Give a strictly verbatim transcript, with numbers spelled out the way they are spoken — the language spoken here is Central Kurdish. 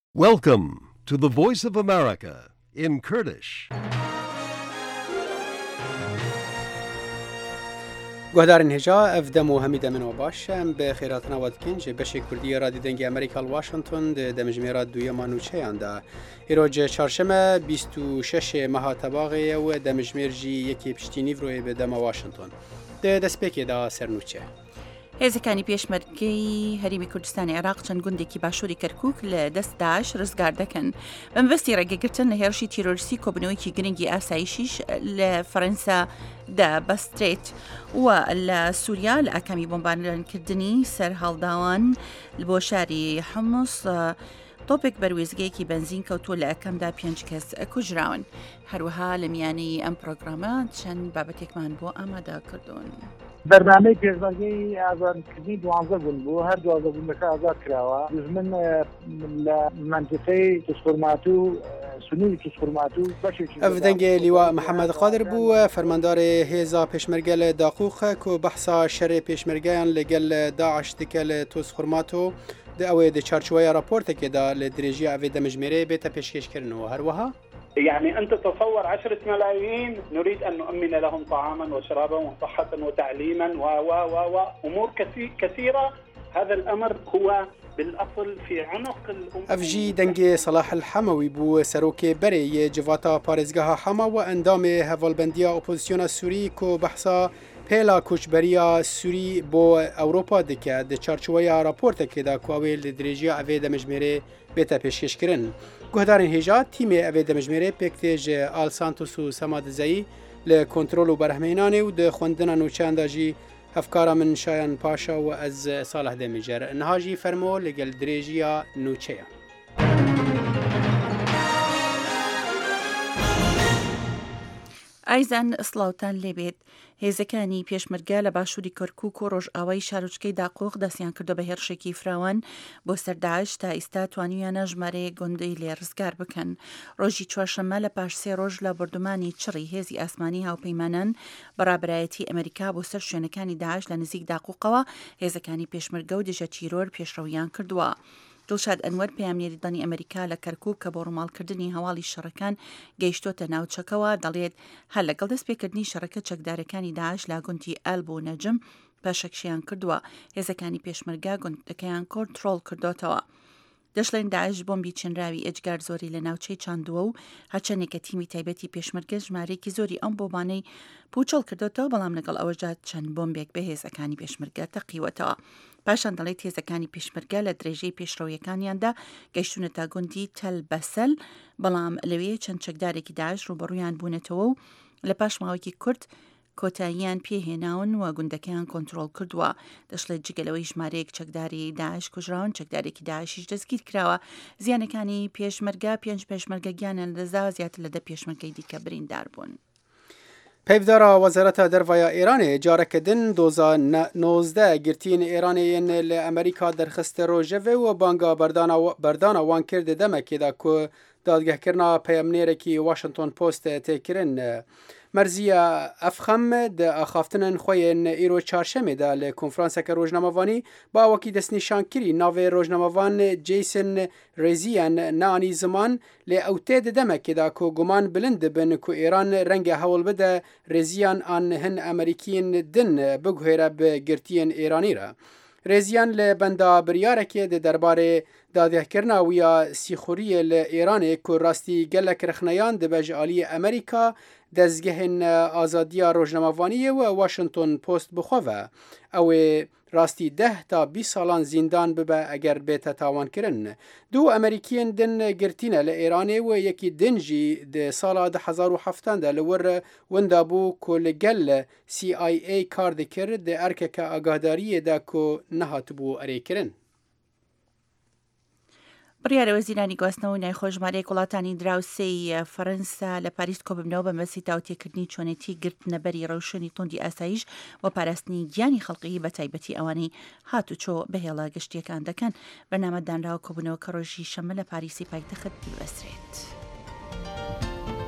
Welcome to the Voice of America in Kurdish. گهدارن هجا افدم و همیده من و باشم به خیرات نواد کنج بشه کردی رادی دنگی امریکا واشنطن دمجمیرات دوی مانوچه انده ایروج چارشمه بیست و شش ماه تباغی و دمجمیر جی یکی پشتینی روی به دم واشنطن ده دسپیکی دا سرنوچه هێزەکانی پێشمەرگەی هەریمی کوردستانی عێراق چەند گوندێکی باشووری کەرکووک لە دەست داعش ڕزگار دەکەن بەمبەستی ڕێگەگرتن لە هێرشی تیرۆریستی کۆبنەوەیکی گرنگی ئاسایشیش لە فەرەنسا دەبەسترێت و لە سووریا لە ئاکامی بۆمبارانکردنی سەر هەڵداوان بۆ شاری حمص تۆپێک بەروێزگەیەکی بەنزین کەوتووە لە ئەکەمدا پێنج کەس کوژراون. هەروەها لە میانەی ئەم پرۆگرامە چەند بابەتێکمان بۆ ئامادە کردوون. بەرنامەی پێشمەرگەی ئازادکردنی دوانزە بوون بوو هەر دوازە بوونەکە ئازاد کراوە دژمن لە منطقەی توسخورماتوو سنووی توسخورماتوو بەشێکی ئەف دەنگێ لیوا محەممەد قادر بوو فەرمانداری هێزا پێشمەرگە لە داقووخە و بەحسا شەرێ پێشمەرگەیان لەگەل داعش دکە لە توسخورماتۆ ئەوەیە دە چارچوەیە راپۆرتێکێدا لە درێژی ئەوێ دەمەژمێرەیە بێتە پێشکەشکردنەوە هەروەها يعني أنت تصور عشرة ملايين نريد أن نؤمن لهم طعاما وشرابا وصحة وتعليما و و و وأمور كثيرة. هذا الأمر هو بالأصل في عنق الأمة. أفجي دنجي صلاح الحموي بو سروكي بري جواتا بارزگاها حما وأندام هفالبندية أوبوزيسيون السوري كو بحثا پیلا کوچبریا سوری بو اوروپا دکه د چارچوبه راپورت که دا کووی لدرجه اوی د مجمره بتا پیشکش کردن گهدارن هجا تیم اوی د مجمره پکتیج آل سانتوس و سماد زئی ل کنترل و برهمینانه و د خوندن نو چانداجی افکار من شایان پاشا و از صالح دمیجر نهاجی فرمو لگل درجه نوچه. ئایزان ئسڵاوتان لێبێت هێزەکانی پێشمەرگە لە باشووری کەرکووک و ڕۆژئاوای شارۆچکەی داقۆق دەستیان کردو بە هێرشێکی فراوان بۆ سەر داعش تا ئێستا توانیویانە ژمارەیە گوندەی لێ ڕزگار بکەن. ڕۆژی چوارشەممە لە پاش سێ ڕۆژ لە بردومانی چڕی هێزی ئاسمانی هاوپەیمانان بەڕابرایەتی ئەمریکا بۆ سەر شوێنەکانی داعش لە نزیک داقووقەوە هێزەکانی پێشمەرگە و دژە چیرۆر پێشڕەویان کردووە. دڵشاد ئەنوەر پەیامنێری دانی ئەمریکا لە کەرکووک کە بۆ ڕووماڵکردنی هەواڵی شەڕەکان گەیشتۆتە ناوچەکەوە دەڵێت هەر لەگەڵ دەستپێکردنی شەڕەکە چەکدارەکانی داعش لا گوندی ئەل بۆ نەجم پاشەکشیان کردووە هێزەکانی پێشمەرگە گوندەکەیان کۆنتڕۆڵ کردوتەوە. دەشڵێن داعش بۆمبی چنراوی ئەجگار زۆری لە ناوچەی چاندووە و هەرچەندێکە تیمی تایبەتی پێشمەرگە ژمارەیەکی زۆری ئەم بۆبانەی پوچەڵ کردوتەوە بەڵام لەگەڵ ئەوەژات چەند بۆمبێک بە هێزەکانی پێشمەرگە تەقیوەتەوە. پاشان دەڵێت هێزەکانی پێشمەرگە لە درێژەی پێشڕەویەکانیاندا گەیشتونەتە گوندی تەل بەسەل بەڵام لەوێ چەند چەکدارێکی داعش ڕوبەڕوویان بوونەتەوە و لە پاش ماوەیەکی کورت کۆتاییان پێهێناون و گوندەکەیان کۆنتڕۆڵ کردووە. دەشڵێت جگەلەوەی ژمارەیەک چەکداری داعش کوژراون چەکدارێکی داعشیش دەستگیر کراوە. زیانەکانی پێشمەرگە پێنج پێشمەرگە گیانیان لەدەستدا زیاتر لە دە پێشمەرگەی دیکە بریندار بوون. پیفدارا وزارت دروازه ایران جارکدن دوزا نوزده گرتین ایرانیین ل امریکا درخست روجه و بانگا بردانا بردانا وان کرد دمکی دا کو دادگاه کرنا پیامنیره کی واشنطن پست تکرین مرزیه افخم د اخافتن خوین ایرو چهارشنبه ده ل کنفرانس که روزنامه‌وانی با وکی دست نشان کری ناو روزنامه‌وان جیسن ریزیان نانی زمان ل اوتید دمک دا کو گمان بلند بن کو ایران رنگ حول بده ریزیان ان هن امریکین دن بگهره به گرتین ایرانی را ریزیان ل بندا بریاره که د درباره دادگاه کرنا ویا سیخوری ل ایران کو راستی گلک رخنیان د بجالی امریکا دزگهن آزادی روزنامه‌وانی و واشنطن پست بخواه او راستی ده تا بیست سالان زندان ببه اگر بیت تاوان کرن. دو امریکین دن گرتینه لإیرانی و یکی دنجی ده سال ده هزار و هفتان ده لور وندابو که لگل سی آی ای کار ده کرد ده ارکه که آگاهداری ده که نهات بو اری کرن. بڕیارە وەزیرانی گواستنەوە و نایخۆژمارەیەک وڵاتانی دراوسێی فەرەنسا لە پاریس کۆببنەوە بە مەسی تاوتێکردنی چۆنێتی گرتنەبەری ڕەوشنی توندی ئاسایش و پاراستنی گیانی خەڵقی بە تایبەتی ئەوانەی هاتوچۆ بەهێڵە گەشتیەکان دەکەن. بەرنامەدانراوە کۆبوونەوە کە ڕۆژی شەمە لە پاریسی پایتەخت بەسرێت.